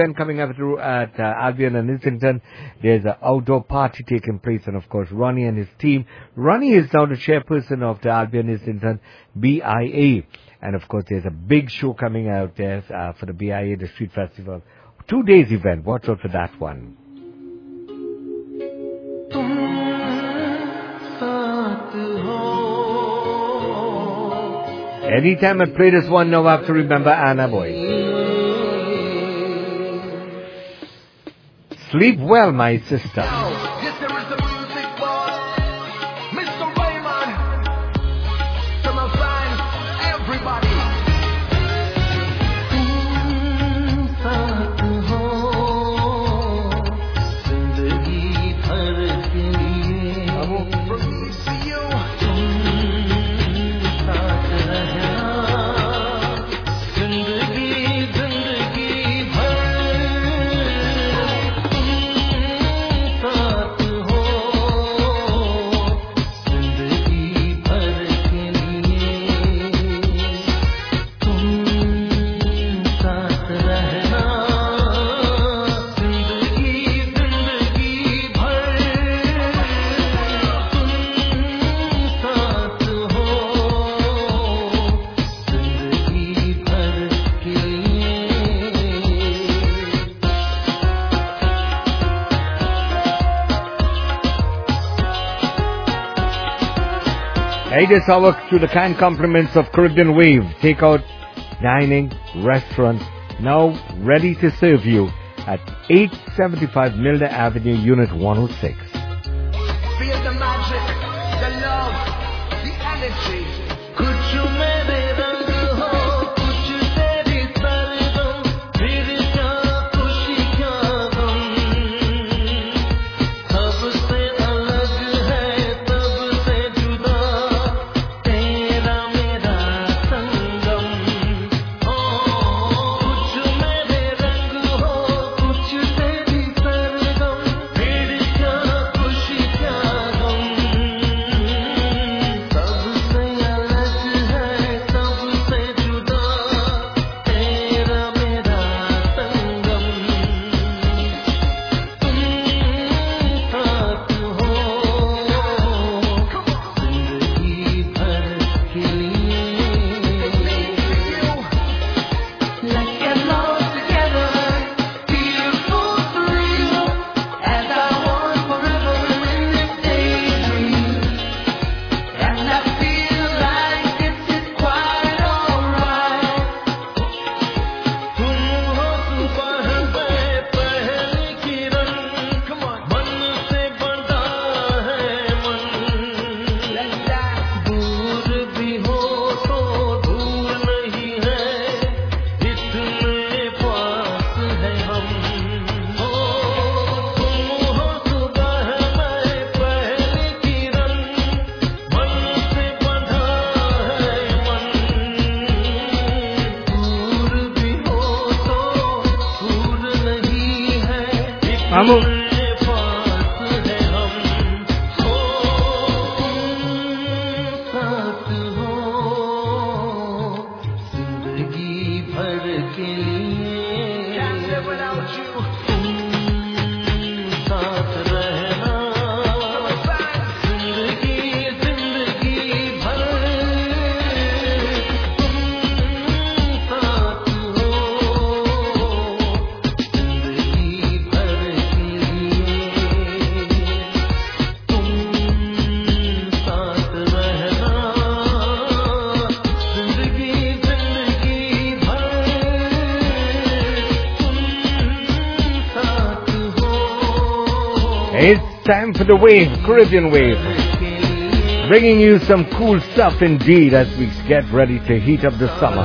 Then coming up through at Albion and Islington, there's an outdoor party taking place, and of course Ronnie and his team. Ronnie is now the chairperson of the Albion Islington BIA, and of course there's a big show coming out there for the BIA, the Street Festival, 2 days event. Watch out for that one. Anytime I play this one, now I have to remember Anna Boy. Sleep well, my sister. Hey, this hour to the kind compliments of Caribbean Wave. Takeout, dining, restaurant, now ready to serve you at 875 Milner Avenue, Unit 106. Feel the magic, the love, the energy. Could you make it time for the wave, Caribbean Wave, bringing you some cool stuff indeed as we get ready to heat up the summer.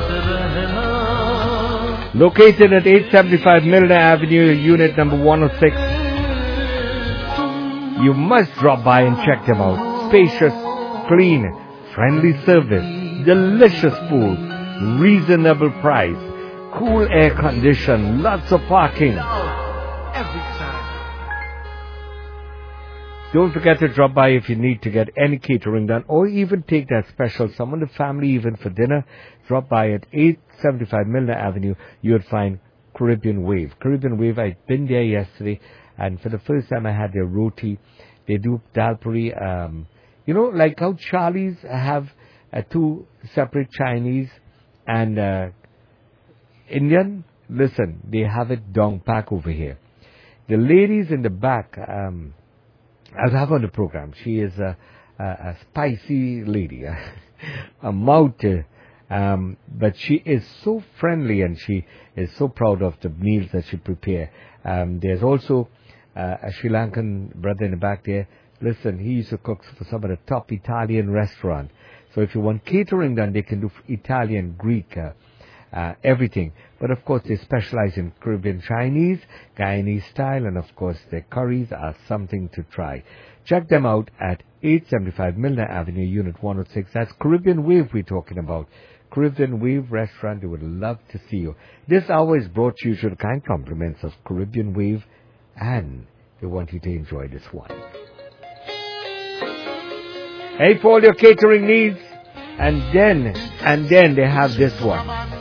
Located at 875 Milner Avenue, unit number 106. You must drop by and check them out. Spacious, clean, friendly service, delicious food, reasonable price, cool air condition, lots of parking. Don't forget to drop by if you need to get any catering done or even take that special someone, the family even for dinner. Drop by at 875 Milner Avenue. You'll find Caribbean Wave. Caribbean Wave, I'd been there yesterday, and for the first time I had their roti. They do dal puri. Like how Charlie's have two separate Chinese and Indian. Listen, they have it down pack over here. The ladies in the back, I'll have on the program. She is a spicy lady, a mouth, but she is so friendly and she is so proud of the meals that she prepare. There's also a Sri Lankan brother in the back there. Listen, he used to cook for some of the top Italian restaurants. So if you want catering done, they can do Italian, Greek, everything. But of course, they specialize in Caribbean Chinese, Guyanese style, and of course, their curries are something to try. Check them out at 875 Milner Avenue, Unit 106. That's Caribbean Wave we're talking about. Caribbean Wave Restaurant, they would love to see you. This hour is brought to you to the kind compliments of Caribbean Wave, and they want you to enjoy this one. Hey, for all your catering needs, and then they have this one.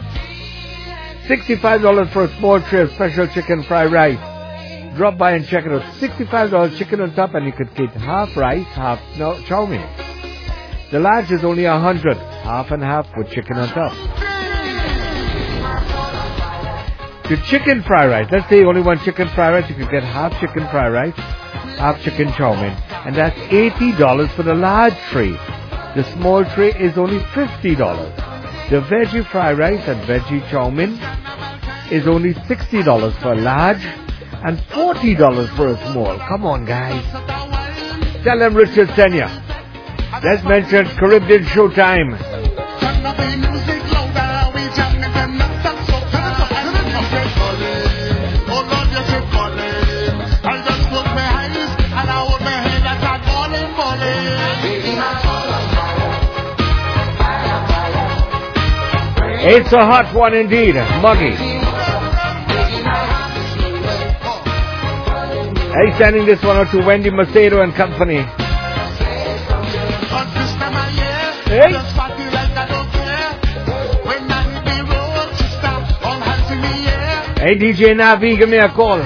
$65 for a small tray of special chicken fried rice. Drop by and check it out. $65 chicken on top, and you could get half rice, half chow mein. The large is only $100, half and half with chicken on top. The chicken fried rice. Let's say you only want chicken fried rice, you could get half chicken fried rice, half chicken chow mein, and that's $80 for the large tray. The small tray is only $50. The veggie fried rice and veggie chow mein is only $60 for a large and $40 for a small. Come on, guys. Tell them Richard sent you. Let's mention Caribbean Showtime. It's a hot one indeed, muggy. Hey, sending this one out to Wendy Macedo and company. Hey. Hey, DJ Navi, give me a call.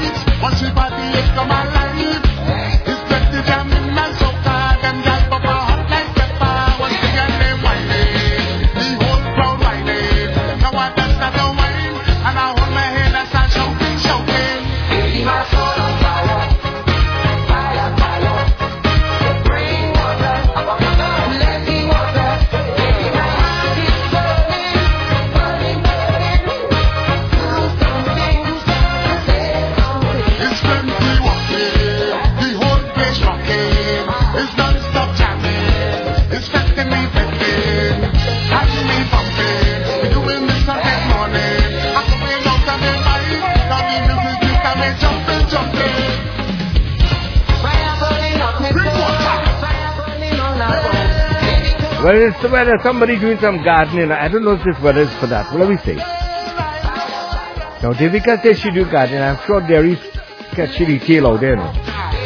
Well, it's the weather. Somebody doing some gardening. I don't know if this weather is for that. What do we say? Now, Devika says she do gardening. I'm sure Derry's got chili tail out there. No?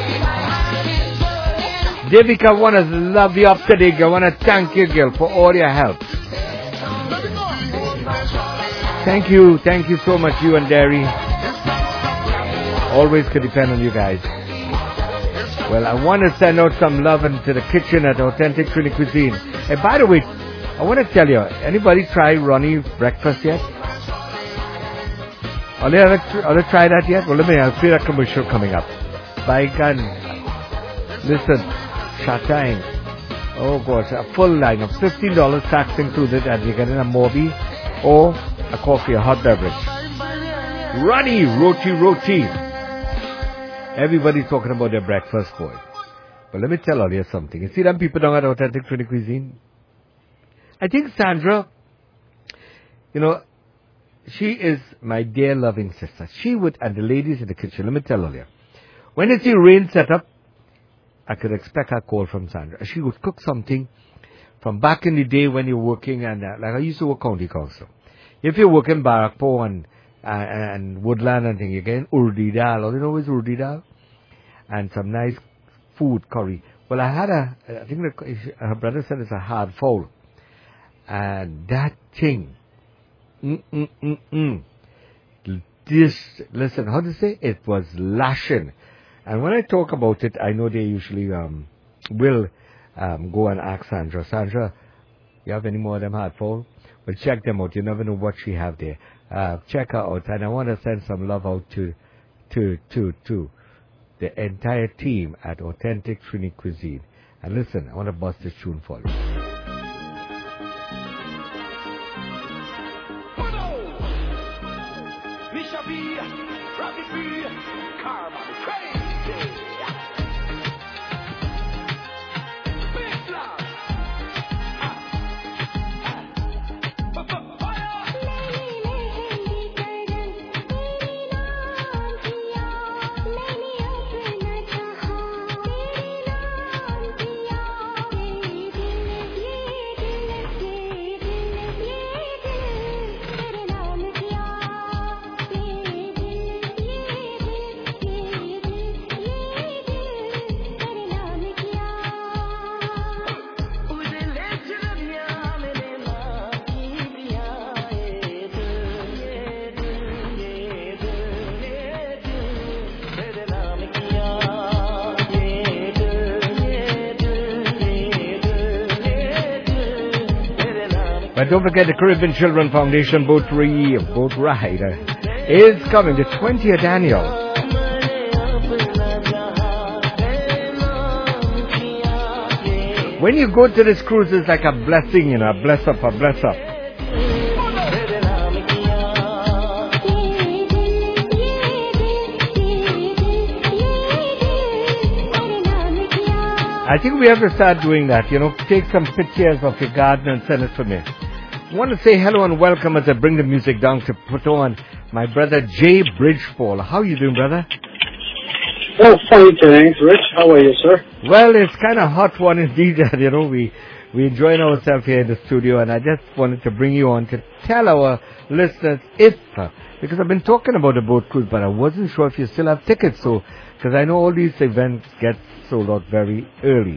Devika, I want to love you up today, girl. I want to thank you, girl, for all your help. Thank you so much, you and Derry. Always could depend on you guys. Well, I want to send out some love into the kitchen at Authentic Trini Cuisine. And by the way, I want to tell you, anybody try Ronnie breakfast yet? Are they try that yet? Well, I'll see that commercial coming up. By God, listen, Shatang. Oh gosh, a full line of $15 tax included, and you get in a Mobi or a coffee, a hot beverage. Ronnie, roti. Everybody's talking about their breakfast, boy. But let me tell all you something. You see them people down at Authentic Trini Cuisine? I think Sandra, she is my dear loving sister. She would, and the ladies in the kitchen, let me tell all you. When you see rain set up, I could expect a call from Sandra. She would cook something from back in the day when you're working, and like I used to work county council. If you're working Barakpo and Woodland and things, you're getting urdi dal. All you know is urdi dal? And some nice food, curry. Well, I had I think her brother said it's a hard fowl. And that thing, listen, how to say? It was lashing. And when I talk about it, I know they usually will go and ask Sandra. Sandra, you have any more of them hardful? Well, check them out. You never know what she have there. Check her out. And I want to send some love out to the entire team at Authentic Trini Cuisine. And listen, I want to bust this tune for you. But don't forget the Caribbean Children Foundation boat ride is coming, the 20th annual. When you go to this cruise, it's like a blessing, a bless up. I think we have to start doing that, take some pictures of your garden and send it to me. I want to say hello and welcome as I bring the music down to put on my brother Jay Bridgefall. How are you doing, brother? Oh, fine, thanks, Rich. How are you, sir? Well, it's kind of hot one indeed. We enjoying ourselves here in the studio, and I just wanted to bring you on to tell our listeners because I've been talking about the boat cruise, but I wasn't sure if you still have tickets, because I know all these events get sold out very early.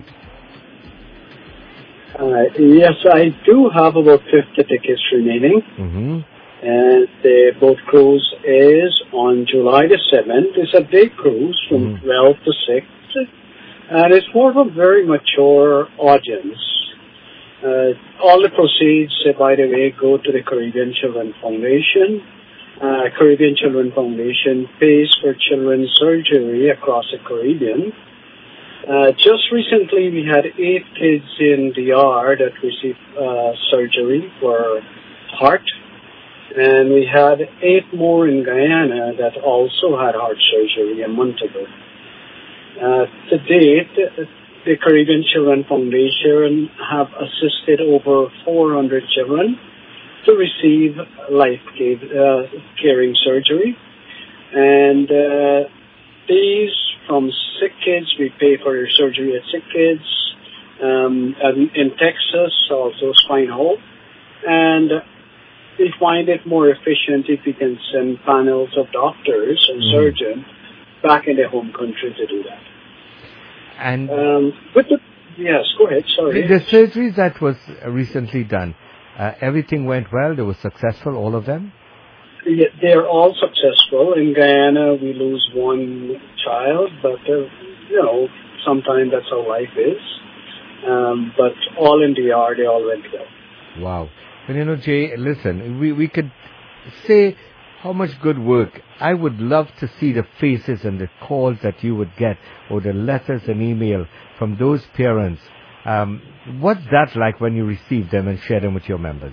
Yes, I do have about 50 tickets remaining. Mm-hmm. And the boat cruise is on July the 7th. It's a day cruise from 12 to 6. And it's more of a very mature audience. All the proceeds, by the way, go to the Caribbean Children Foundation. Caribbean Children Foundation pays for children's surgery across the Caribbean. Just recently, we had 8 kids in DR that received surgery for heart, and we had 8 more in Guyana that also had heart surgery a month ago. To date, the Caribbean Children Foundation have assisted over 400 children to receive life-caring surgery, and these from sick kids, we pay for your surgery at sick kids. In Texas, also Spine Hope. And we find it more efficient if we can send panels of doctors and surgeons back in their home country to do that. And yes, go ahead, sorry. The surgeries that was recently done, everything went well? They were successful, all of them? Yeah, they're all successful. In Guyana, we lose one child, but, sometimes that's how life is. But all in DR, they all went well. Wow. But Jay, listen, we could say how much good work. I would love to see the faces and the calls that you would get, or the letters and email from those parents. What's that like when you receive them and share them with your members?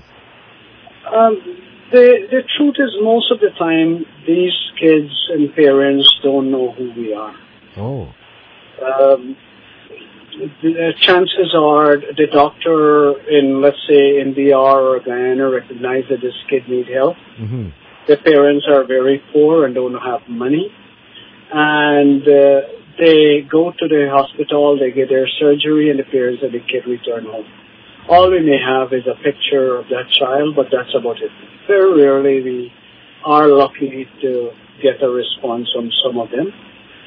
The truth is, most of the time, these kids and parents don't know who we are. Oh. The chances are the doctor in, let's say, in DR or Guyana recognize that this kid needs help. Mm-hmm. The parents are very poor and don't have money. And they go to the hospital, they get their surgery, and the parents and the kid return home. All we may have is a picture of that child, but that's about it. Very rarely we are lucky to get a response from some of them.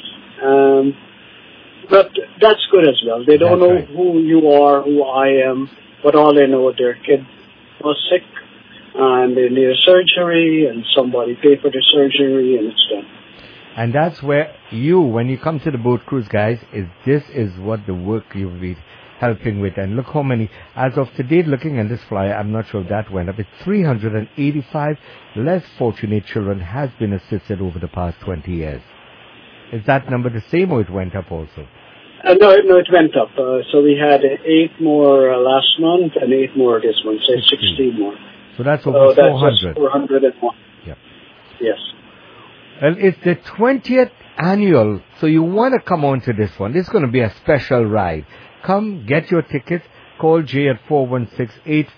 But that's good as well. They don't know who you are, who I am, but all they know, their kid was sick, and they need a surgery, and somebody pay for the surgery, and it's done. And that's where you, when you come to the boat cruise, guys, this is what the work you'll be helping with. And look how many, as of today, looking at this flyer, I'm not sure if that went up, it's 385 less fortunate children has been assisted over the past 20 years. Is that number the same, or it went up also? No, it went up. So we had 8 more last month and 8 more this month, so 16 more. So that's over 400. That's 401. Yeah. Yes. Well, it's the 20th annual, so you want to come on to this one. This is going to be a special ride. Come, get your tickets. Call Jay at 418-418-2745.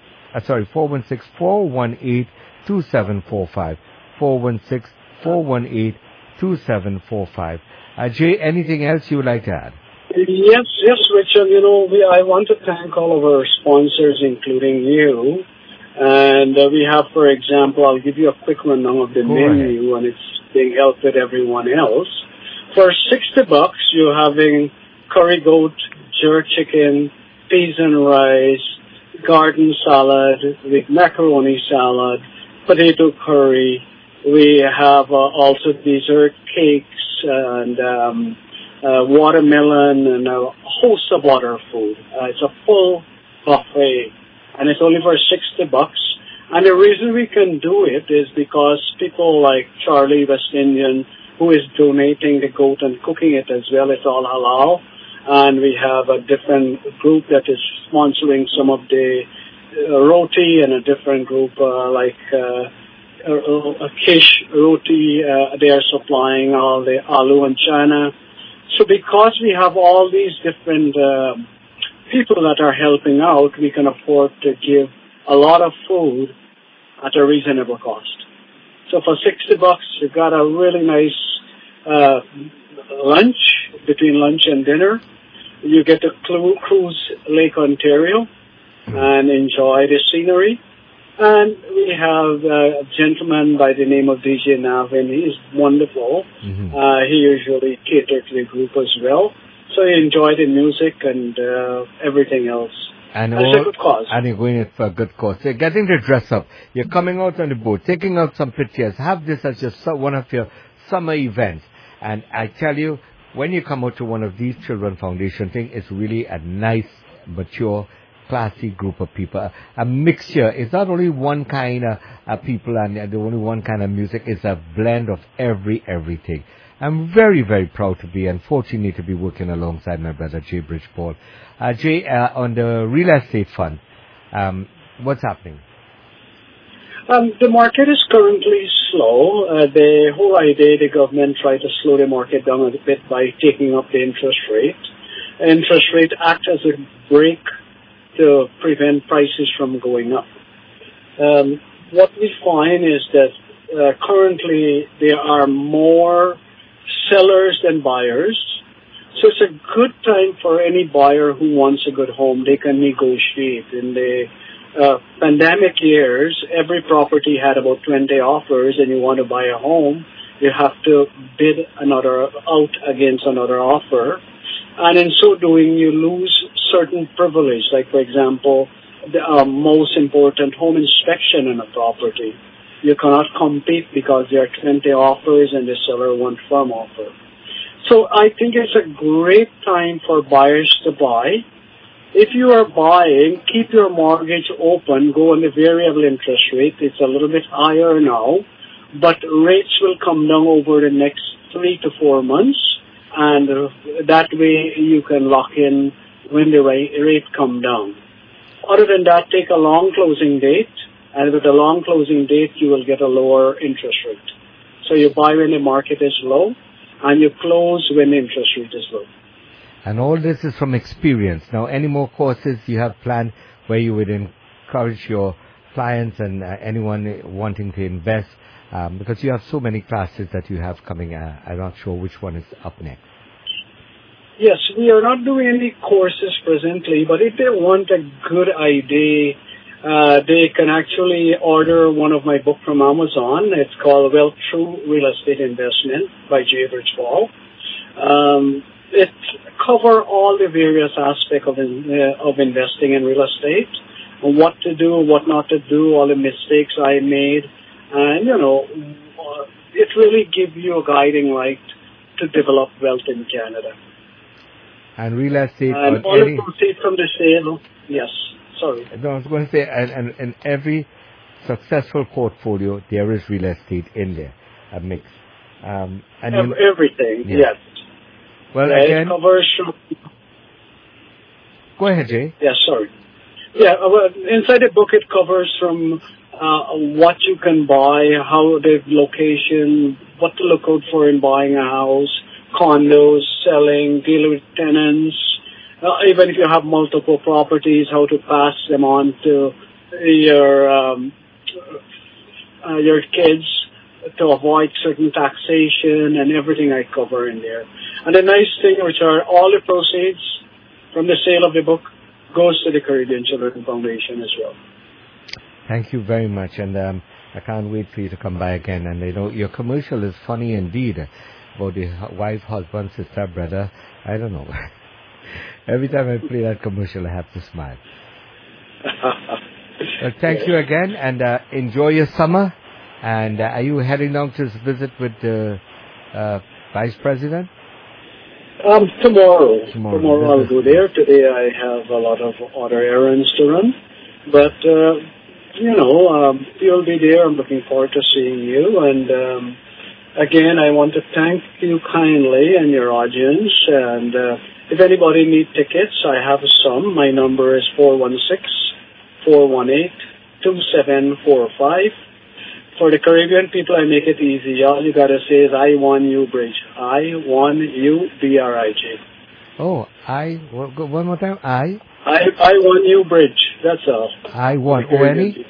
416-418-2745. Jay, anything else you would like to add? Yes, Richard. I want to thank all of our sponsors, including you. And we have, for example, I'll give you a quick rundown of the menu, and it's being helped with everyone else. For $60, you're having curry goat, jerk chicken, peas and rice, garden salad with macaroni salad, potato curry. We have also dessert cakes and watermelon and a host of other food. It's a full buffet, and it's only for $60. And the reason we can do it is because people like Charlie West Indian, who is donating the goat and cooking it as well, it's all halal. And we have a different group that is sponsoring some of the roti, and a different group Kish Roti, they are supplying all the aloo and chana. So because we have all these different people that are helping out, we can afford to give a lot of food at a reasonable cost. So for $60, you've got a really nice lunch, between lunch and dinner. You get to cruise Lake Ontario and enjoy the scenery. And we have a gentleman by the name of DJ Navin. He's wonderful. Mm-hmm. He usually caters to the group as well. So you enjoy the music and everything else. And it's a good cause. And you're going it for a good cause. You're getting to dress up. You're coming out on the boat, taking out some pictures. Have this as one of your summer events. And I tell you, when you come out to one of these Children Foundation things, it's really a nice, mature, classy group of people. A mixture. It's not only one kind of people and the only one kind of music. It's a blend of everything. I'm very, very proud to be and fortunate to be working alongside my brother Jay Bridgeport. Jay, on the real estate fund, what's happening? The market is currently slow. The whole idea, the government tried to slow the market down a bit by taking up the interest rate. Interest rate acts as a brake to prevent prices from going up. What we find is that currently there are more sellers than buyers. So it's a good time for any buyer who wants a good home. They can negotiate. In the pandemic years, every property had about 20 offers, and you want to buy a home, you have to bid another out against another offer. And in so doing, you lose certain privilege, like, for example, the most important home inspection in a property. You cannot compete because there are 20 offers and the seller wants firm offer. So I think it's a great time for buyers to buy. If you are buying, keep your mortgage open, go on the variable interest rate. It's a little bit higher now, but rates will come down over the next 3 to 4 months, and that way you can lock in when the rate come down. Other than that, take a long closing date, and with a long closing date, you will get a lower interest rate. So you buy when the market is low, and you close when the interest rate is low. And all this is from experience. Now, any more courses you have planned where you would encourage your clients and anyone wanting to invest? Because you have so many classes that you have coming. I'm not sure which one is up next. Yes, we are not doing any courses presently, but if they want a good idea, they can actually order one of my books from Amazon. It's called Wealth Through Real Estate Investment by Jay Bridgeport. It covers all the various aspects of investing in real estate. what to do, what not to do, all the mistakes I made. And, it really gives you a guiding light to develop wealth in Canada. And real estate. And all the proceeds from the sale, yes, sorry. No, I was going to say, and in every successful portfolio, there is real estate in there, a mix. And everything, yes. Well, again, it covers. Go ahead, Jay. Yeah, sorry. Yeah, inside the book, it covers from what you can buy, how the location, what to look out for in buying a house, condos, selling, deal with tenants, even if you have multiple properties, how to pass them on to your kids to avoid certain taxation and everything I cover in there. And the nice thing, which are all the proceeds from the sale of the book, goes to the Caribbean Children Foundation as well. Thank you very much, and I can't wait for you to come by again. And your commercial is funny indeed about the wife, husband, sister, brother. I don't know. Every time I play that commercial, I have to smile. Well, thank you again, and enjoy your summer. And are you heading down to visit with the Vice President? Tomorrow I'll go there. Today I have a lot of other errands to run. But, you'll be there. I'm looking forward to seeing you. And, again, I want to thank you kindly and your audience. And if anybody needs tickets, I have some. My number is 416-418-2745. For the Caribbean people, I make it easy. All you gotta say is I-1-U Bridge. I-1-U-B-R-I-J. Oh, one more time. I-1-U Bridge. That's all. I-1, O-N-E?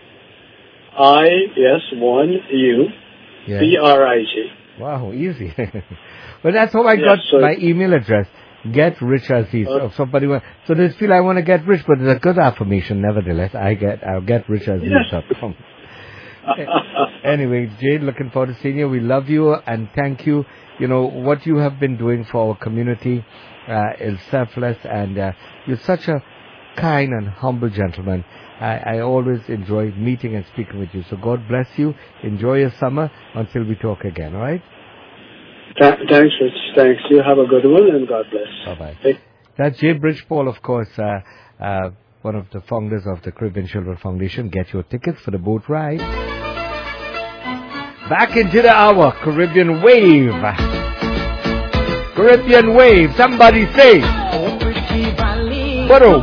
I-1-U, B-R-I-J. Wow, easy. Well, that's how I got my email address. Get rich Aziz. Somebody so they feel I want to get rich, but it's a good affirmation. Nevertheless, I'll get rich Aziz.com. Anyway, Jade, looking forward to seeing you. We love you and thank you. What you have been doing for our community is selfless, and you're such a kind and humble gentleman. I always enjoy meeting and speaking with you. So God bless you. Enjoy your summer until we talk again, all right? Thanks, Rich. Thanks. You have a good one, and God bless. Bye-bye. Hey. That's Jay Bridgepole, of course, one of the founders of the Caribbean Children Foundation. Get your tickets for the boat ride. Back into the hour, Caribbean Wave. Caribbean Wave, somebody say. Baro.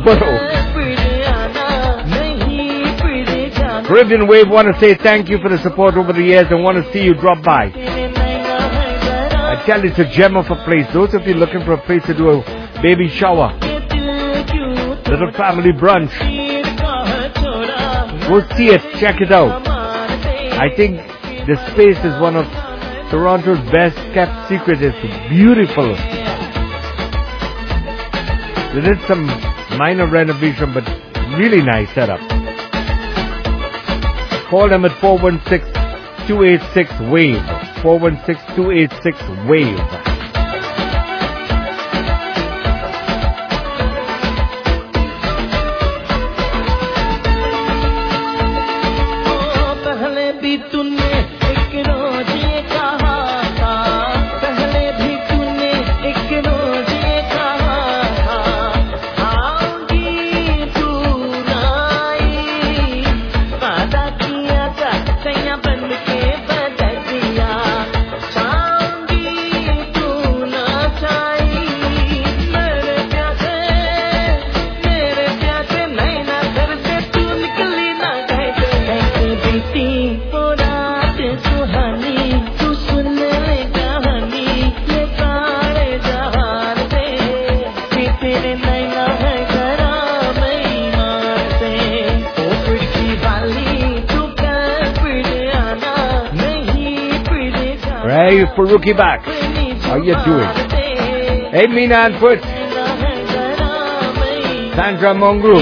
Caribbean Wave want to say thank you for the support over the years and want to see you drop by. I tell you, it's a gem of a place. Those of you looking for a place to do a baby shower, little family brunch, go see it, check it out. I think this space is one of Toronto's best kept secrets. It's beautiful. They did some minor renovation, but really nice setup. Call them at 416-286-WAVE. 416-286-WAVE. Hey, Faruqi back. How you doing? Hey, Mina and Foots. Sandra Mongrou.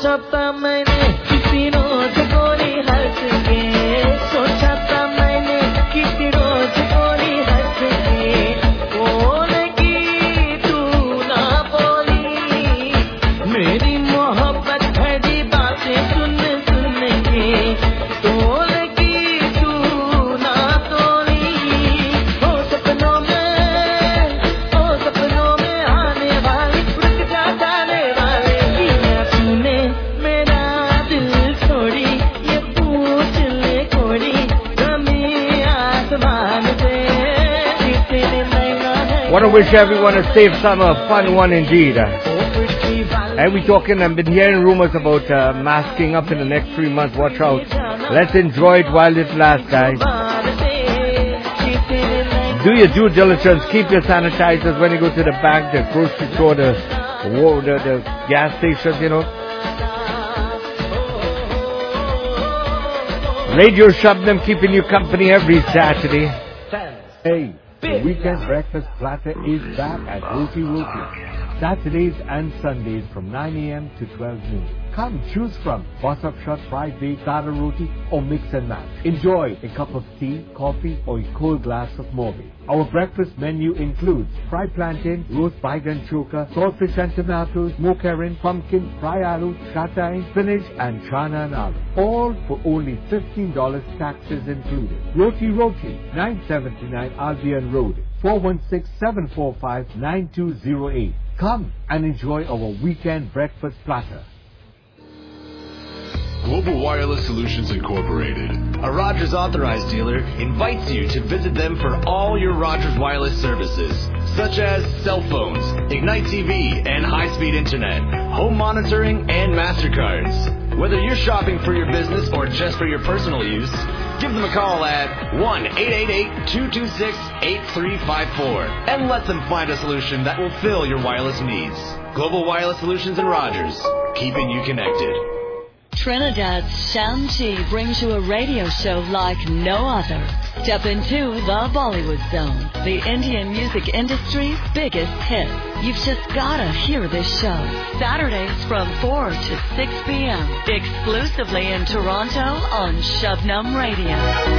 सोचा था मैंने किसी रोज गोरी हंस के सोचा था मैंने किसी रोज गोरी हंस के बोलेगी तू ना बोली मेरी मोहब्बत भरी बातें सुन सुन के बोलेगी तू ना तोली ओ सपनों में आने वाली रुक जा जाने वाले तूने मेरा दिल छोड़ी ये पूछ ले कोड़ी जमीन आसमान से तेरे नैना है Want to wish everyone a safe summer, a fun one indeed. And we talking, I've been hearing rumors about masking up in the next 3 months. Watch out. Let's enjoy it while it lasts, guys. Do your due diligence. Keep your sanitizers when you go to the bank, the grocery store, the gas stations, you know. Radio Shabnam keeping you company every Saturday. Hey, the weekend breakfast platter is back at Roti Roti. Saturdays and Sundays from 9 a.m. to 12 noon. Come choose from Boss-up shot, fried baked, starter roti or mix and match. Enjoy a cup of tea, coffee or a cold glass of Morbi. Our breakfast menu includes fried plantain, roast baigan choka, saltfish and tomatoes, smoked herring, pumpkin, fry aloo, shatai, spinach and chana and aloo. All for only $15 taxes included. Roti Roti, 979 Albion Road, 416-745-9208. Come and enjoy our weekend breakfast platter. Global Wireless Solutions Incorporated, a Rogers authorized dealer, invites you to visit them for all your Rogers wireless services, such as cell phones, Ignite TV and high-speed internet, home monitoring, and MasterCards. Whether you're shopping for your business or just for your personal use, give them a call at 1-888-226-8354 and let them find a solution that will fill your wireless needs. Global Wireless Solutions in Rogers, keeping you connected. Trinidad's Shanti brings you a radio show like no other. Step into the Bollywood Zone, the Indian music industry's biggest hit. You've just gotta hear this show. Saturdays from 4 to 6 p.m. exclusively in Toronto on Shabnam Radio.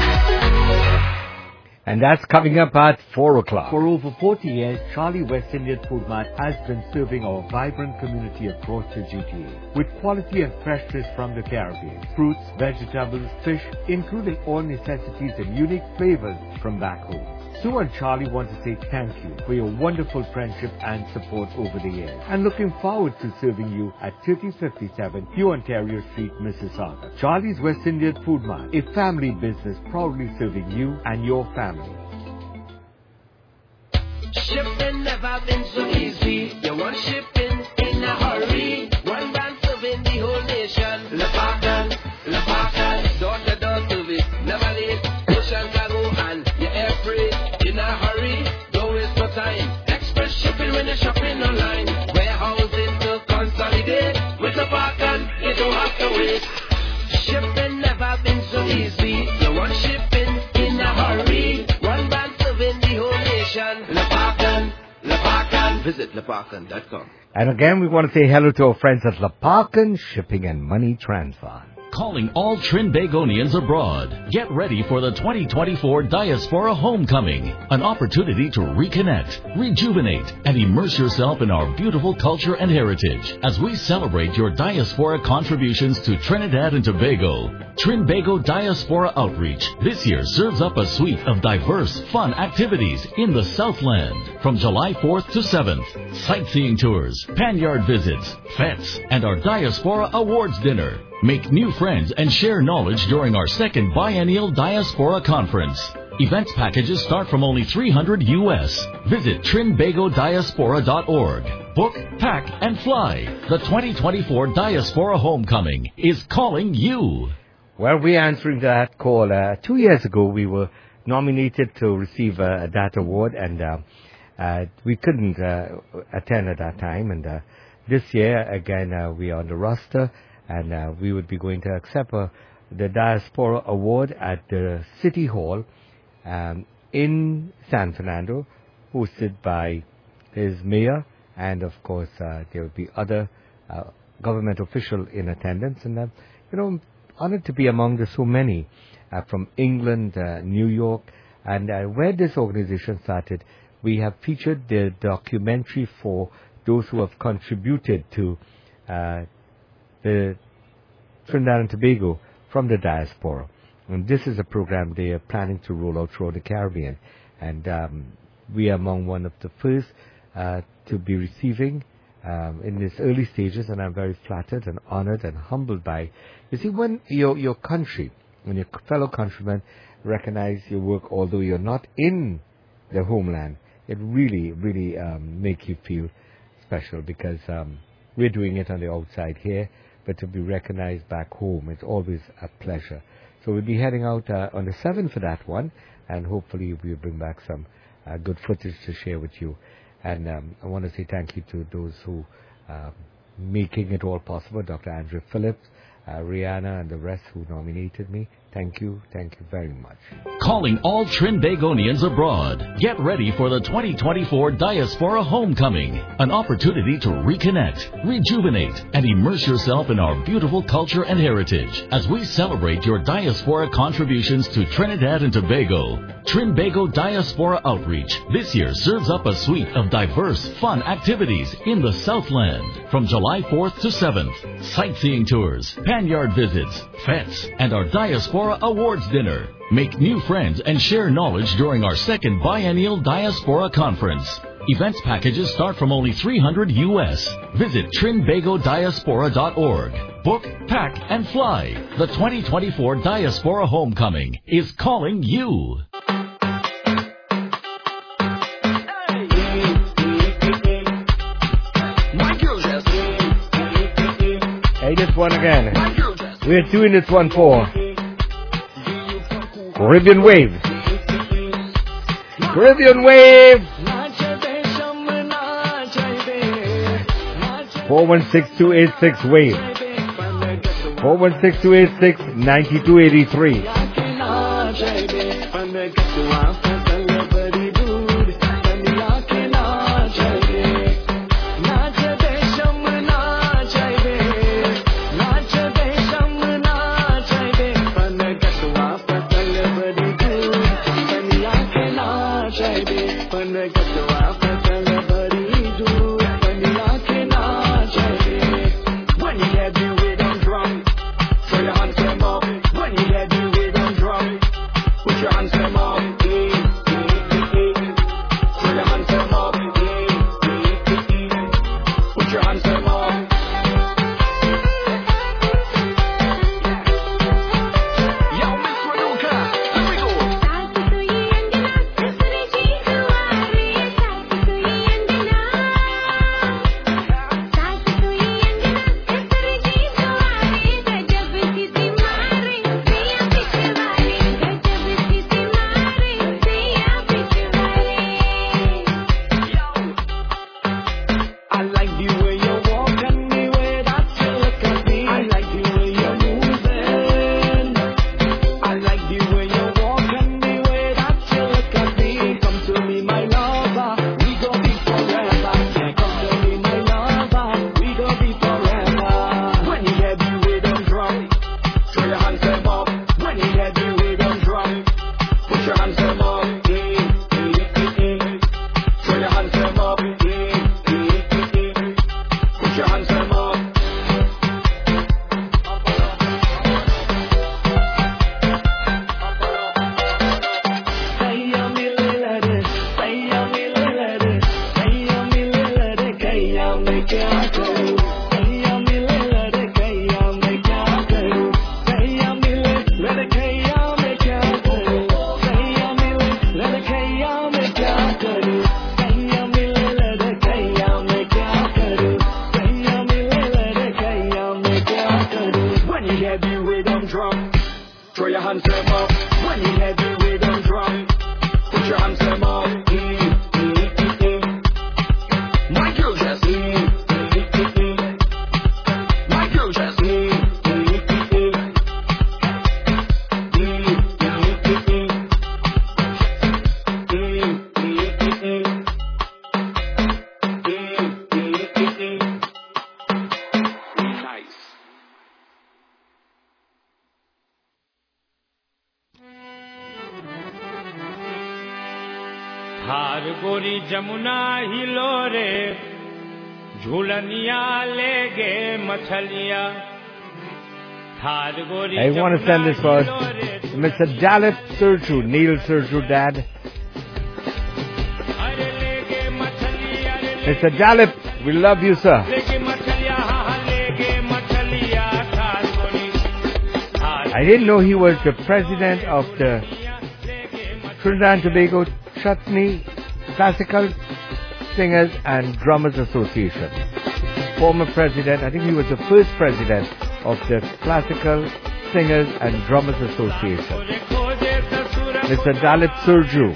And that's coming up at 4 o'clock. For over 40 years, Charlie West Indian Food Mart has been serving our vibrant community across the GTA with quality and freshness from the Caribbean. Fruits, vegetables, fish, including all necessities and unique flavors from back home. Sue and Charlie want to say thank you for your wonderful friendship and support over the years. And looking forward to serving you at 3057 New Ontario Street, Mississauga. Charlie's West Indian Food Mart, a family business proudly serving you and your family. Shipping never been so easy. You want shipping in a hurry. One brand serving the whole nation. Lepakan, door-to-door service, never late. Ocean cargo and your air freight. In a hurry, don't waste no time. Express shipping when you're shopping online. Warehousing to consolidate. With Lepakan, you don't have to wait. Shipping never been so easy. You want shipping in a hurry. One brand serving the whole nation. Lepakan. Visit lepakan.com. And again, we want to say hello to our friends at Lepakan Shipping and Money Transfer. Calling all Trinbagonians abroad. Get ready for the 2024 Diaspora Homecoming, an opportunity to reconnect, rejuvenate, and immerse yourself in our beautiful culture and heritage as we celebrate your diaspora contributions to Trinidad and Tobago. Trinbago Diaspora Outreach this year serves up a suite of diverse, fun activities in the Southland from July 4th to 7th. Sightseeing tours, panyard visits, fetes, and our Diaspora Awards dinner. Make new friends and share knowledge during our second biennial Diaspora Conference. Events packages start from only $300 US. Visit trinbagodiaspora.org. Book, pack, and fly. The 2024 Diaspora Homecoming is calling you. Well, we're answering that call. 2 years ago, we were nominated to receive that award, and we couldn't attend at that time. And this year, again, we are on the roster, and we would be going to accept the Diaspora Award at the City Hall in San Fernando, hosted by his mayor, and of course there will be other government official in attendance, and honored to be among the so many from England, New York, and where this organization started. We have featured the documentary for those who have contributed to the Trinidad and Tobago from the diaspora. And this is a program they are planning to roll out throughout the Caribbean. And we are among one of the first to be receiving in these early stages, and I'm very flattered and honored and humbled by. You see, when your country, when your fellow countrymen recognize your work, although you're not in the homeland, it really, really makes you feel special, because we're doing it on the outside here, but to be recognized back home, it's always a pleasure. So we'll be heading out on the 7th for that one, and hopefully we'll bring back some good footage to share with you. And I want to say thank you to those who making it all possible, Dr. Andrew Phillips, Rihanna, and the rest who nominated me. Thank you very much. Calling all Trinbagonians abroad. Get ready for the 2024 Diaspora Homecoming, an opportunity to reconnect, rejuvenate, and immerse yourself in our beautiful culture and heritage as we celebrate your diaspora contributions to Trinidad and Tobago. Trinbago Diaspora Outreach this year serves up a suite of diverse, fun activities in the Southland from July 4th to 7th. Sightseeing tours, panyard visits, fetes, and our Diaspora Awards Dinner. Make new friends and share knowledge during our second biennial Diaspora Conference. Events packages start from only $300 US. Visit trinbagodiaspora.org. Book, pack, and fly. The 2024 Diaspora Homecoming is calling you. Hey, this one again. We're doing this one for Caribbean Wave. Caribbean Wave. 416-286 Wave. 416-286-9283. धार गोरी जमुना हिलो रे झूलनिया ले गे मछलिया धार गोरी I want to send this for Mr. Dalit Surju, Neil Surju dad. Mr. Dalit, we love you, sir. I didn't know he was the president of the Trinidad and Tobago Chutney Classical Singers and Drummers Association. Former president, I think he was the first president of the Classical Singers and Drummers Association. Mr. Dalit Surju.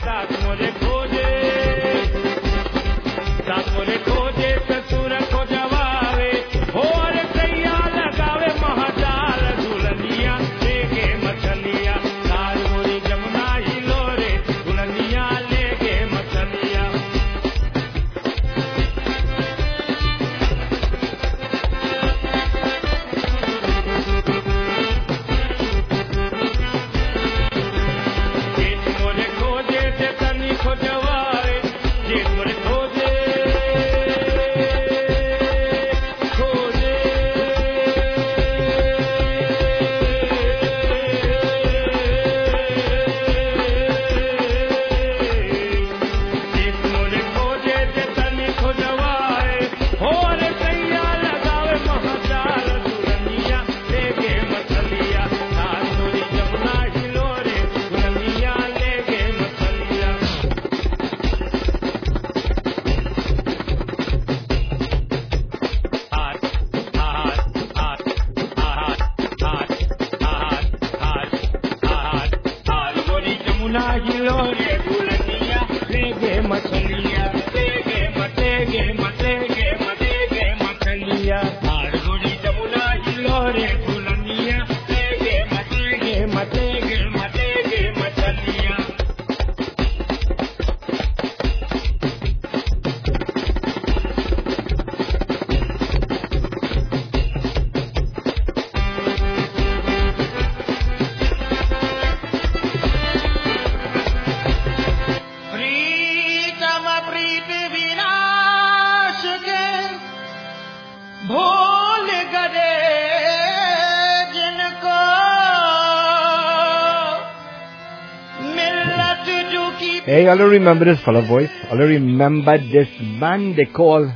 Hey, all remember this fellow voice? All remember this man they call?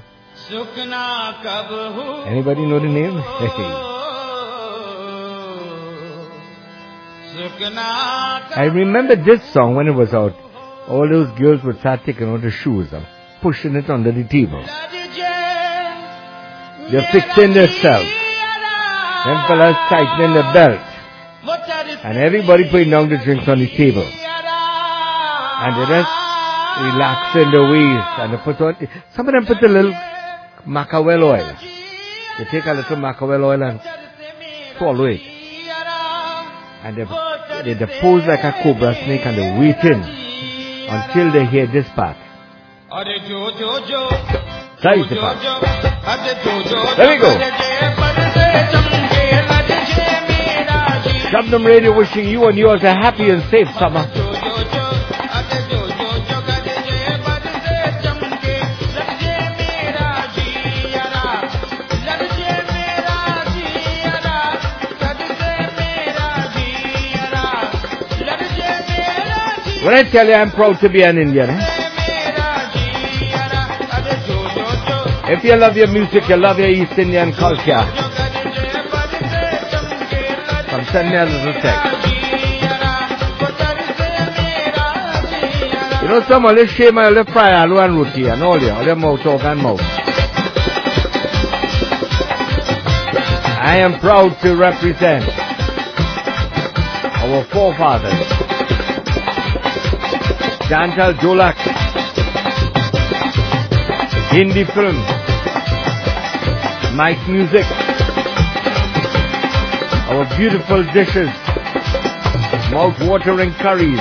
Anybody know the name? I remember this song when it was out. All those girls would start taking out the shoes and pushing it under the table. They're fixing themselves. Them fellas tightening the belt. And everybody putting down the drinks on the table. And they just relaxing the waist. And they put on, some of them put a little mackerel oil. They take a little mackerel oil and swallow it. And they pose like a cobra snake and they're waiting until they hear this part. That is the part. There we go. Shabnam Radio wishing you and yours a happy and safe summer. When I tell you I'm proud to be an Indian, if you love your music, you love your East Indian culture, come send me a little text. You know, some of them shame my little fry aloo and roti and all your mouth talk and mouth. I am proud to represent our forefathers. Chantal Jolak, Hindi film, Mike Music, our beautiful dishes, mouth-watering curries.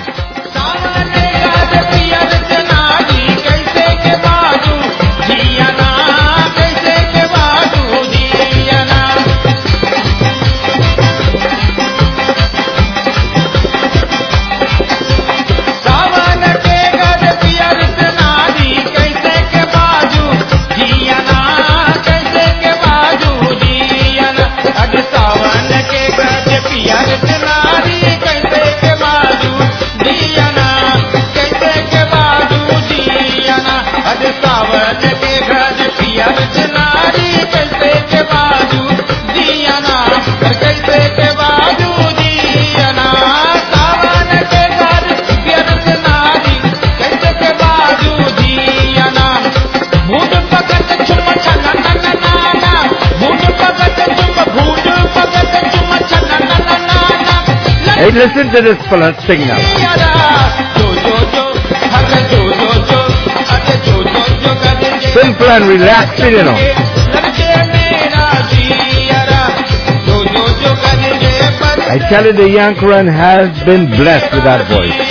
Hey, listen to this fella sing now. Simple and relaxing, you know. I tell you, the Yankuran has been blessed with that voice.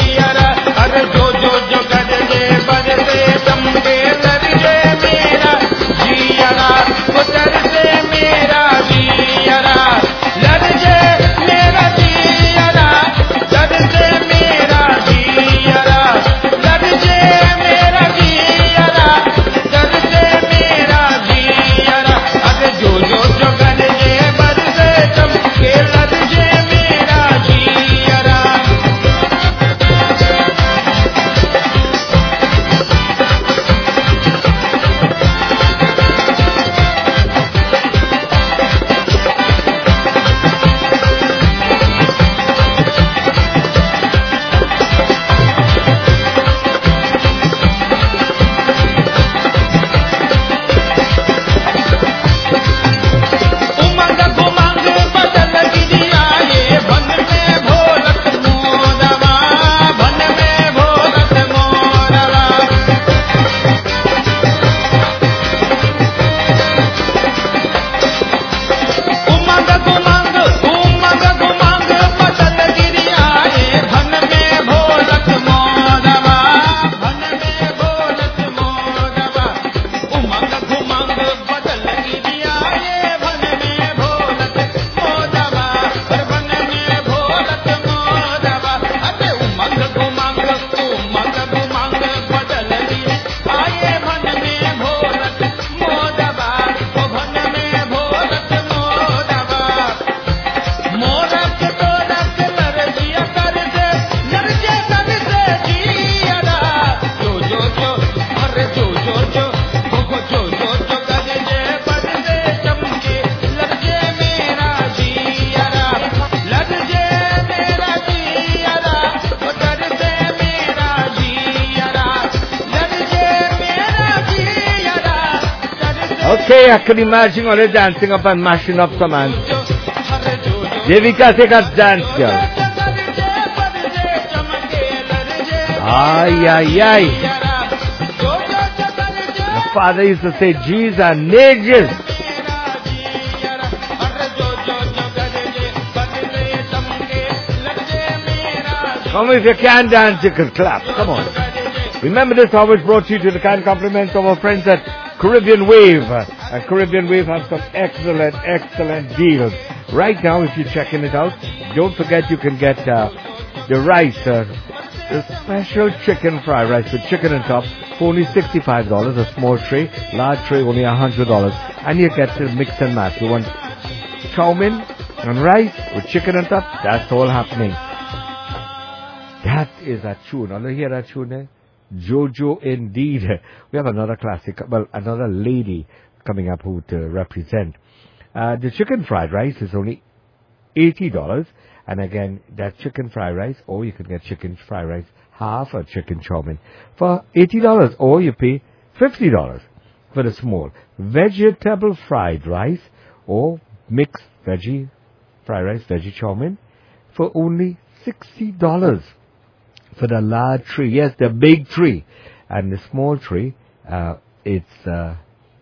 Okay, I can imagine all the dancing up and mashing up some hands. Devika, take a dance, girl. Ay, ay, ay. My father used to say G's and nages. Come on, if you can dance, you can clap. Come on. Remember this always brought you to the kind compliments of our friends at Caribbean Wave. And Caribbean Wave has some excellent deals. Right now, if you're checking it out, don't forget you can get the rice, the special chicken fried rice with chicken on top for only $65, a small tray, large tray only $100. And you get to mix and match. You want chow mein and rice with chicken on top? That's all happening. That is a tune. I'll hear that tune there. Jojo indeed. We have another classic, well, another lady coming up who to represent. The chicken fried rice is only $80. And again, that's chicken fried rice, or you can get chicken fried rice, half a chicken chow mein for $80, or you pay $50 for the small. Vegetable fried rice, or mixed veggie fried rice, veggie chow mein for only $60. For the large tree, yes, the big tree, and the small tree, it's $40.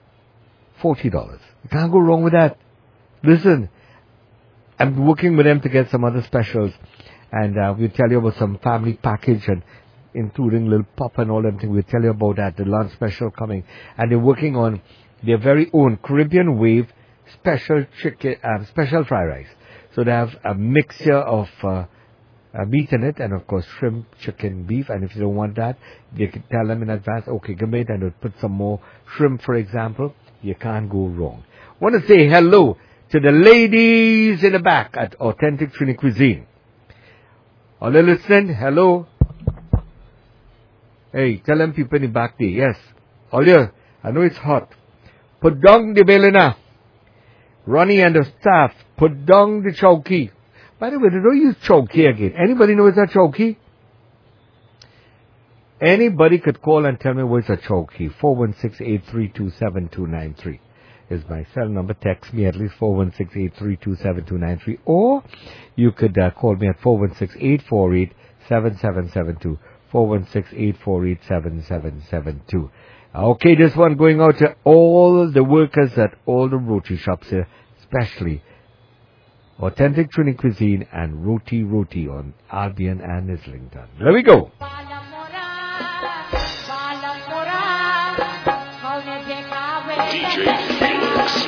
You can't go wrong with that. Listen, I'm working with them to get some other specials, and we'll tell you about some family package, and including little pop and all them things. We'll tell you about that, the lunch special coming, and they're working on their very own Caribbean Wave special chicken, special fried rice. So they have a mixture of meat in it, and of course shrimp, chicken, beef. And if you don't want that, you can tell them in advance, okay, give me it, and they'll put some more shrimp, for example. You can't go wrong. Want to say hello to the ladies in the back at Authentic Trini Cuisine. Are they listening? Hello. Hey, tell them people in the back there. Yes. Olya, I know it's hot. Put down the belina. Ronnie and the staff, put down the chowki. By the way, they don't use chowki again. Anybody know it's a chowki? Anybody could call and tell me what's a chowki. 416-832-7293. is my cell number. Text me at least 416-832-7293, or you could call me at 416-848-7772. 416-848-7772. Okay, this one going out to all the workers at all the roti shops here, especially Authentic Trini Cuisine and Roti on Albion and Islington. There we go. DJ Felix.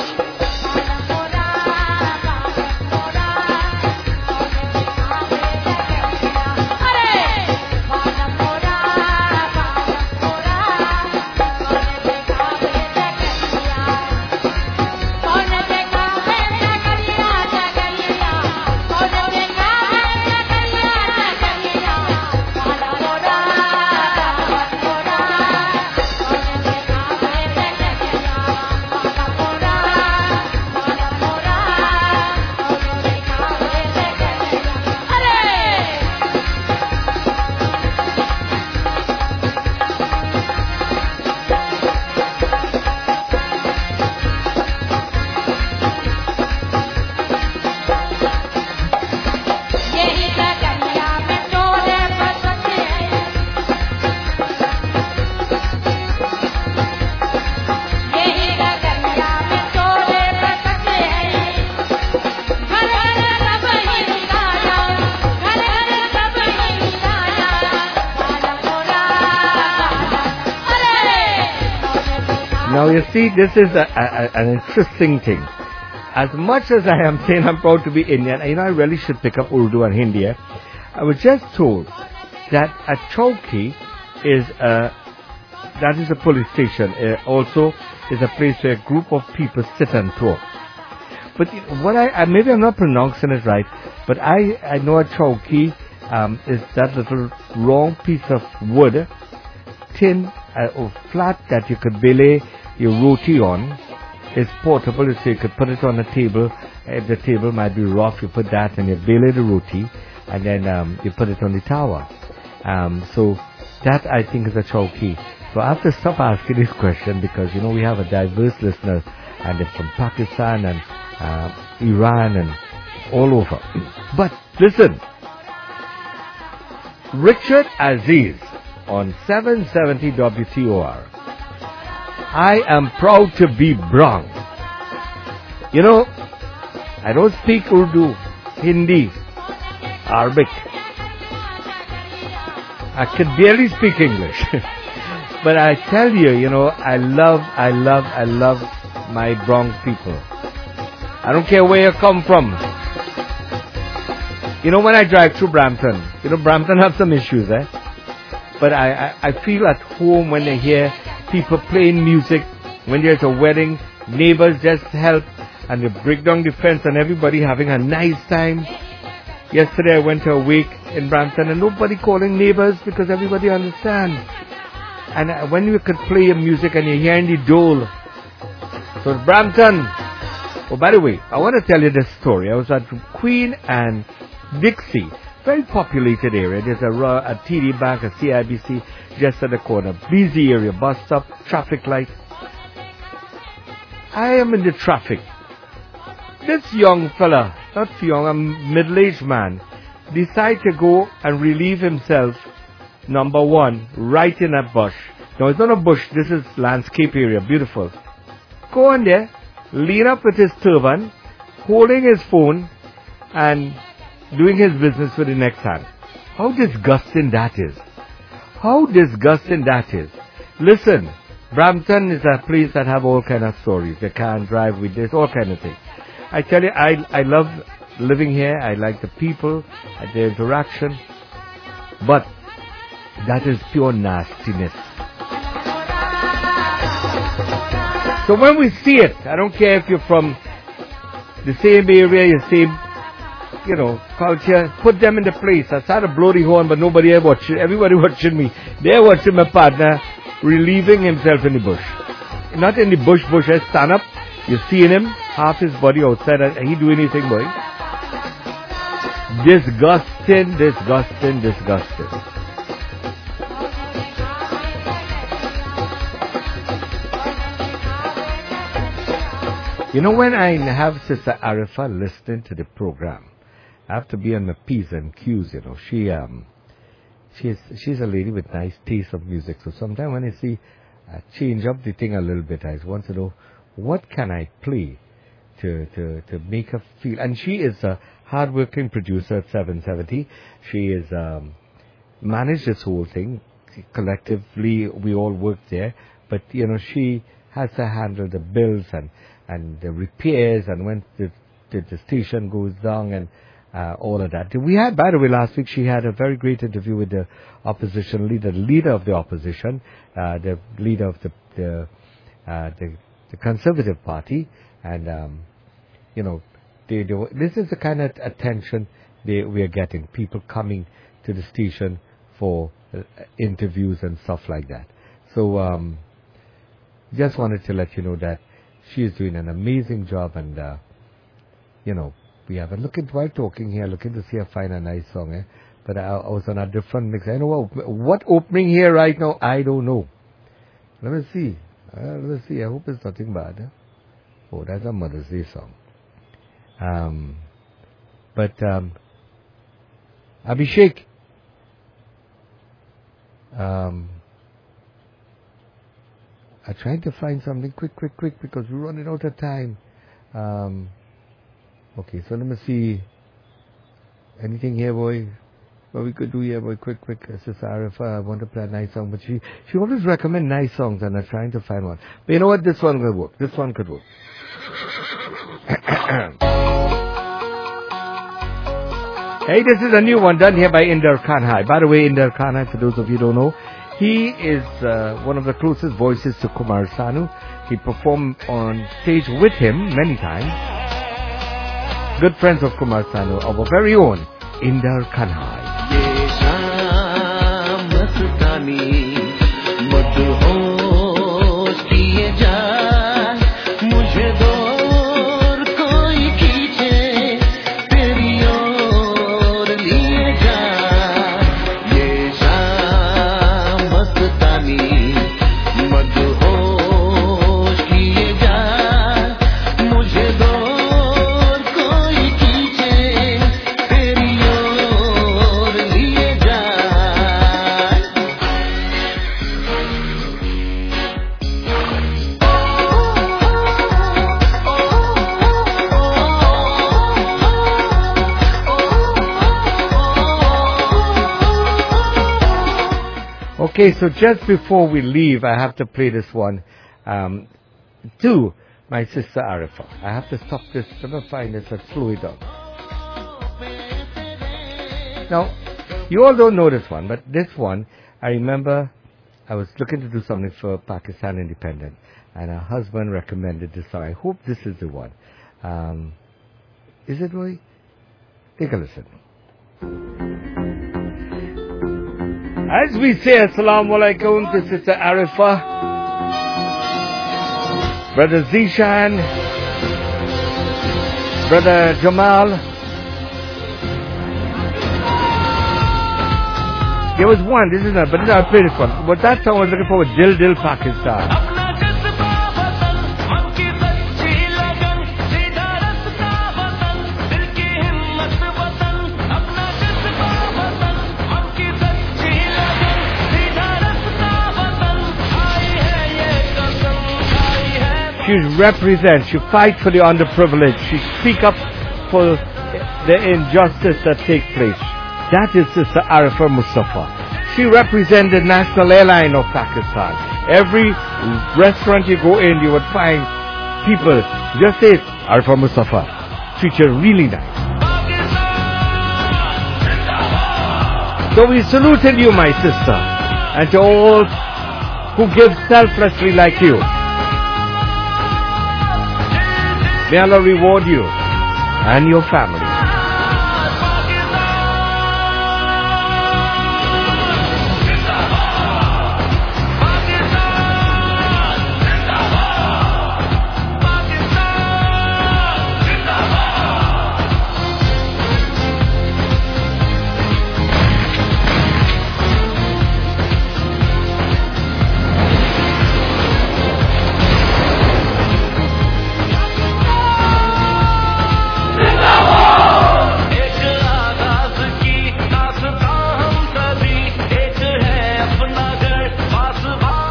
Now you see, this is an interesting thing. As much as I am saying I'm proud to be Indian, I really should pick up Urdu and Hindi. I was just told that a chowki is a police station. Also is a place where a group of people sit and talk. But what maybe I'm not pronouncing it right, but I know a chowki is that little round piece of wood, tin or flat that you could belay your roti on. It's portable, so you could put it on a table. If the table might be rough, you put that and you belay the roti, and then you put it on the tower. So that I think is a chowki. So I have to stop asking this question because we have a diverse listener, and they're from Pakistan and Iran and all over. But listen, Richard Aziz on 770 WTOR. I am proud to be brown. I don't speak Urdu, Hindi, Arabic. I can barely speak English. But I tell you, I love my brown people. I don't care where you come from. When I drive through Brampton, Brampton have some issues, but I feel at home when I hear people playing music. When there's a wedding, neighbors just help and they break down the fence and everybody having a nice time. Yesterday I went to a wake in Brampton and nobody calling neighbors because everybody understands. And when you could play your music and you're hearing the dole. So Brampton. Oh, by the way, I want to tell you this story. I was at Queen and Dixie, very populated area. There's a TD Bank, a CIBC just at the corner. Busy area, bus stop, traffic light. I am in the traffic. This young fella, not young, a middle-aged man, decide to go and relieve himself, number one, right in a bush. No, it's not a bush, this is landscape area, beautiful. Go in there, lean up with his turban, holding his phone, and doing his business with the next hand. How disgusting that is. How disgusting that is. Listen, Brampton is a place that have all kind of stories. You can't drive with this, all kind of things. I tell you, I love living here. I like the people, the interaction. But that is pure nastiness. So when we see it, I don't care if you're from the same area, your same, culture, put them in the place. I started to blow the horn, but nobody ever watching. Everybody watching me. They're watching my partner relieving himself in the bush. Not in the bush, I stand up. You're seeing him, half his body outside, and he do anything, boy. Disgusting. You know, when I have Sister Arifa listening to the program, I have to be on my P's and Q's, you know. She's a lady with nice taste of music. So sometimes when I see change up the thing a little bit, I want to know what can I play to make her feel. And she is a hard-working producer at 770. She is managed this whole thing. Collectively, we all work there. But, you know, she has to handle the bills and the repairs and when the station goes down and all of that. We had, by the way, last week she had a very great interview with the opposition leader, the leader of the opposition, the leader of the Conservative Party, and you know, this is the kind of attention we are getting. People coming to the station for interviews and stuff like that. So just wanted to let you know that she is doing an amazing job, and you know, we have while talking here, looking to see her find a nice song, eh? But I was on a different mix. I know what opening here right now, I don't know. Let me see. I hope it's nothing bad. Eh? Oh, that's a Mother's Day song. Abhishek, I'm trying to find something quick, because we're running out of time. Okay, so let me see. Anything here, boy? What we could do here, boy? Quick. Sister Arifa, I want to play a nice song, but she always recommend nice songs, and I'm trying to find one. But you know what? This one will work. This one could work. Hey, this is a new one done here by Inder Kanhai. By the way, Inder Kanhai, for those of you who don't know, he is one of the closest voices to Kumar Sanu. He performed on stage with him many times. Good friends of Kumar Sanu, our very own Inder Kanhai. Okay, so just before we leave, I have to play this one to my sister Arifa. I have to stop this. I'm going to find this and slow it down. Now, you all don't know this one, but this one, I remember I was looking to do something for Pakistan Independent, and her husband recommended this song. I hope this is the one. Is it, Roy? Take a listen. As we say, Assalamu Alaikum to Sister Arifa, Brother Zishan, Brother Jamal. There was one, this is not, but I'll play this one. But that song I was looking for was Dil Dil Pakistan. She represents, she fights for the underprivileged, she speaks up for the injustice that takes place. That is Sister Arifa Mustafa. She represents the national airline of Pakistan. Every restaurant you go in, you would find people just say, Arifa Mustafa. Treat you really nice. So we salute you, my sister, and to all who give selflessly like you. May Allah reward you and your family.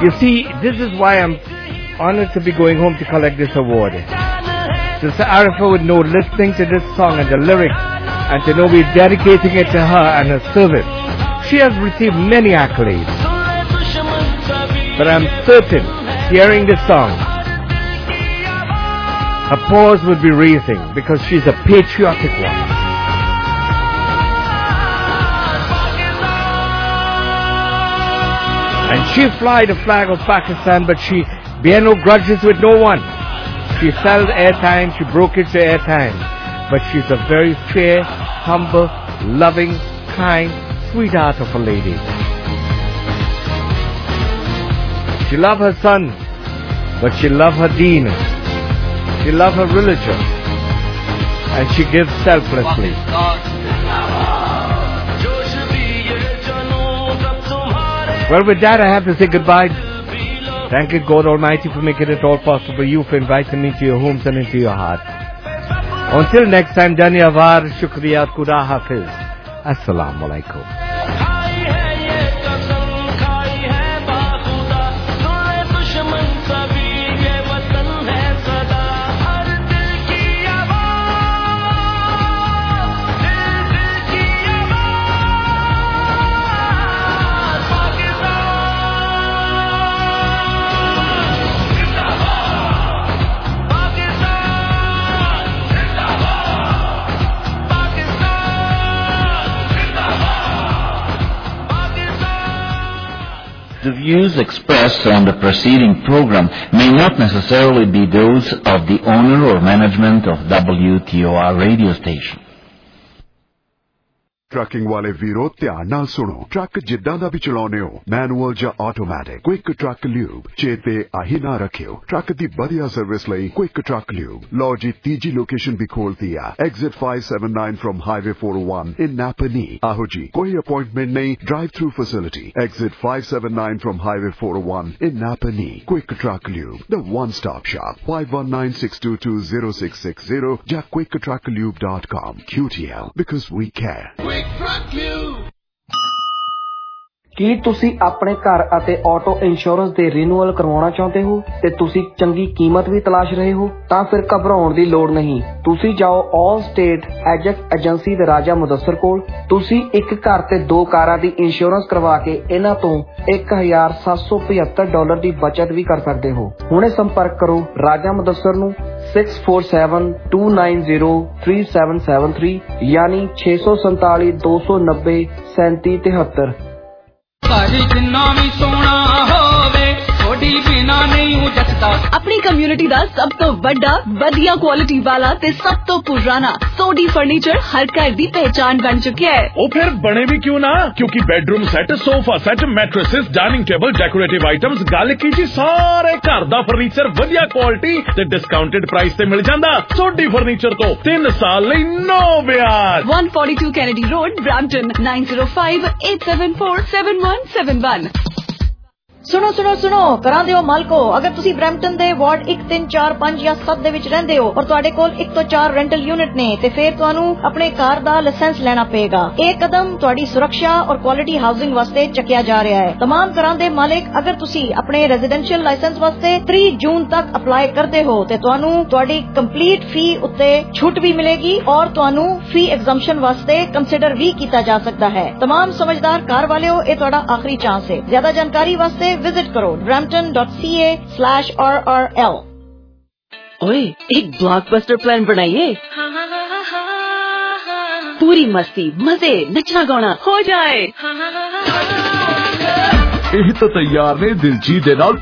You see, this is why I'm honored to be going home to collect this award. Sister Arifa would know listening to this song and the lyrics, and to know we're dedicating it to her and her service. She has received many accolades, but I'm certain, hearing this song, her paws would be raising because she's a patriotic one. And she fly the flag of Pakistan, but she bear no grudges with no one. She sold airtime, she broke into airtime, but she's a very fair, humble, loving, kind, sweetheart of a lady. She love her son, but she love her deen. She love her religion, and she gives selflessly. Well, with that, I have to say goodbye. Thank you, God Almighty, for making it all possible. You for inviting me to your homes and into your heart. Until next time, Dhanyavad, Shukriya, Khuda Hafiz. Assalamu alaikum. The views expressed on the preceding program may not necessarily be those of the owner or management of WTOR radio station. Trucking वाले वीरो ध्यान नाल सुनो truck जिद्दां दा भी चलाउने हो manual या ऑटोमैटिक क्विक ट्रक ल्यूब चेते आही ना रखियो ट्रक दी बढ़िया सर्विस लई क्विक ट्रक ल्यूब लो जी तीजी लोकेशन भी खोलती है exit 579 from highway 401 in Napanee आहो जी कोई अपॉइंटमेंट नहीं drive through facility exit 579 from highway 401 in Napanee quick truck lube the one stop shop 5196220660 या quicktrucklube.com QTL because we care. ਕੀ ਤੁਸੀਂ ਆਪਣੇ ਘਰ ਅਤੇ ਆਟੋ ਇੰਸ਼ੋਰੈਂਸ ਦੇ ਰੀਨਿਊਅਲ ਕਰਵਾਉਣਾ ਚਾਹੁੰਦੇ ਹੋ ਤੇ ਤੁਸੀਂ ਚੰਗੀ ਕੀਮਤ ਵੀ ਤਲਾਸ਼ ਰਹੇ ਹੋ ਤਾਂ ਫਿਰ ਘਬਰਾਉਣ ਦੀ ਲੋੜ ਨਹੀਂ। ਤੁਸੀਂ ਜਾਓ ਆਲ ਸਟੇਟ ਐਜੈਕਟ ਏਜੰਸੀ ਦੇ ਰਾਜਾ ਮੁਦੱਸਰ ਕੋਲ। ਤੁਸੀਂ ਇੱਕ ਘਰ ਤੇ 2 ਕਾਰਾਂ ਦੀ ਇੰਸ਼ੋਰੈਂਸ ਕਰਵਾ ਕੇ ਇਹਨਾਂ ਤੋਂ $1,775 ਦੀ ਬਚਤ ਵੀ ਕਰ ਸਕਦੇ ਹੋ। ਹੁਣੇ ਸੰਪਰਕ ਕਰੋ ਰਾਜਾ ਮੁਦੱਸਰ ਨੂੰ 647-290-3773 ਯਾਨੀ 647-290-3773। अपनी कम्युनिटी दा सब तो बड़ा वधिया क्वालिटी वाला ते सब तो पुराना सोडी फर्नीचर हर घर दी पहचान बन चुका है। ओ फिर बने भी क्यों ना, क्योंकि bedroom set, sofa set, mattresses, dining table, decorative items, गल की जी सारे घर दा फर्नीचर वधिया क्वालिटी ते डिस्काउंटेड प्राइस ते मिल जांदा। सोडी फर्नीचर तो 3 साल लई नो ब्याज। 142 कैनेडी रोड, ब्रैम्पटन 9058747171। सुनो सुनो सुनो करा दिओ मालको, अगर तुसी ब्रैम्पटन दे वार्ड 1, 3, 4, 5 या 7 दे विच रहंदे हो और तुहाडे कोल 1 तो 4 रेंटल यूनिट ने ते फिर तुहानू अपने कार दा लाइसेंस लेना पेगा। एक कदम तुहाडी सुरक्षा और क्वालिटी हाउसिंग वास्ते चकिया जा रहा है। तमाम घरां दे मालिक अगर तुसी अपने रेजिडेंशियल लाइसेंस वास्ते 3 जून तक अप्लाई करदे हो ते तुहानू तुहाडी कंप्लीट फी उत्ते छूट भी मिलेगी और तुहानू फी एग्जम्पशन वास्ते कंसीडर भी कीता जा सकता है। तमाम समझदार कार वाले हो, ये तुहाडा आखिरी चांस है। ज्यादा जानकारी वास्ते विजिट करो brampton.ca/RRL। ओए एक ब्लॉकबस्टर प्लान बनाइए। पूरी मस्ती, मजे, नचना गाना हो जाए। ਇਹ ਤਾਂ ਤਿਆਰ ਨੇ ਦਿਲਜੀਤ ਦੇ ਨਾਲ